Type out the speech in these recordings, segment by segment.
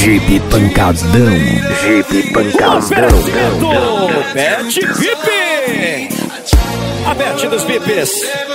Jeep pancadão, Jeep pancadão. Bet VIP! A Bet dos VIPs.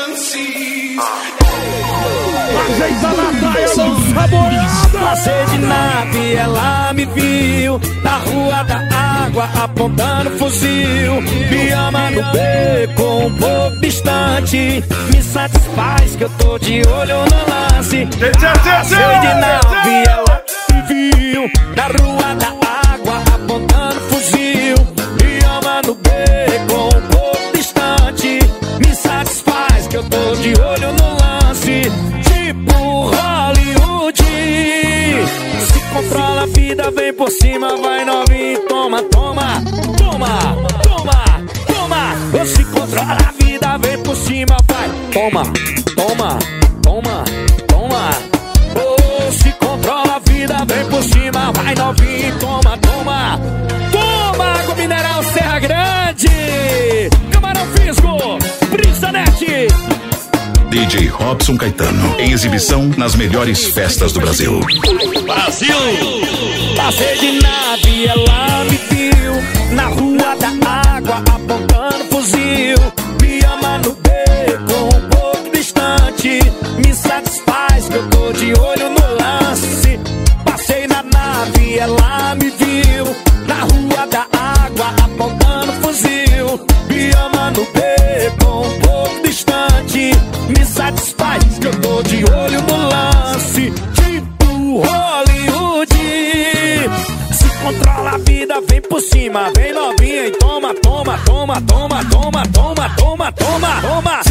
Passei de nave, ela me viu na rua da água, apontando fuzil. Me ama no beco, um pouco distante. Me satisfaz que eu tô de olho no lance. Passei de nave, ela me viu na rua da água, apontando fuzil. Me ama no beco, um pouco distante. Me satisfaz que eu tô de olho no lance. Tipo Hollywood. Se controla a vida, vem por cima, vai novinho, toma, toma, toma, toma, toma. Ou se controla a vida, vem por cima, vai, toma, toma, toma, toma. Ou se controla a vida, vem por cima, vai novinho, toma, toma. Toma, água mineral Serra Grande, Camarão Fisgo, Brinsanete. DJ Robson Caetano, em exibição nas melhores festas do Brasil. Brasil! Passei de nave, ela me viu na rua da água, apontando fuzil. Me ama no beco, um pouco distante. Me satisfaz que eu tô de olho no lance. Passei na nave, ela me viu na rua da água, apontando fuzil. Me ama no beco, um pouco distante. Me satisfaz que eu tô de olho no lance. Tipo Hollywood. Se controla a vida, vem por cima, vem novinha e toma, toma, toma, toma, toma, toma, toma, toma, toma.